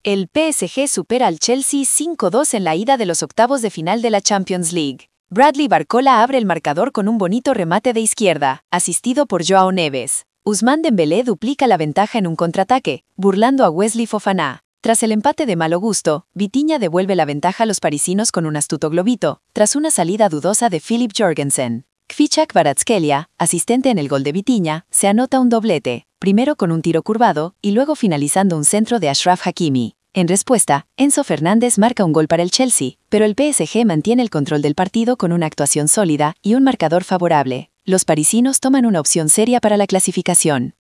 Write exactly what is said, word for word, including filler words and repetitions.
El P S G supera al Chelsea cinco dos en la ida de los octavos de final de la Champions League. Bradley Barcola abre el marcador con un bonito remate de izquierda, asistido por Joao Neves. Ousmane Dembélé duplica la ventaja en un contraataque, burlando a Wesley Fofana. Tras el empate de malo gusto, Vitinha devuelve la ventaja a los parisinos con un astuto globito, tras una salida dudosa de Philip Jorgensen. Kvichak Kvaratskhelia, asistente en el gol de Vitinha, se anota un doblete, primero con un tiro curvado y luego finalizando un centro de Achraf Hakimi. En respuesta, Enzo Fernández marca un gol para el Chelsea, pero el P S G mantiene el control del partido con una actuación sólida y un marcador favorable. Los parisinos toman una opción seria para la clasificación.